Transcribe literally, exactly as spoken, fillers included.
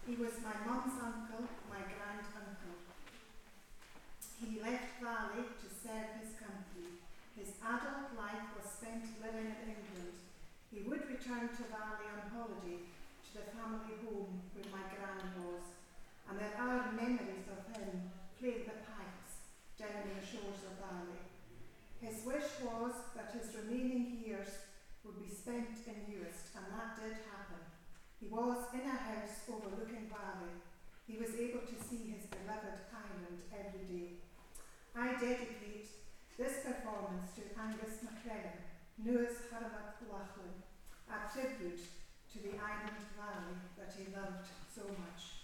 He was my mum's uncle, my grand uncle. He left Valley to serve his country. His adult life was spent living in England. He would return to Valley on holiday to the family home where my gran was, and there are memories of him playing the pipes down the shores of Valley. His wish was that his remaining years would be spent in Uist, and that did happen. He was in a house overlooking Valley. He was able to see his beloved island every day. I dedicate this performance to Angus MacLellan, Nua's Haramat Lachlan, a tribute to the island Valley that he loved so much.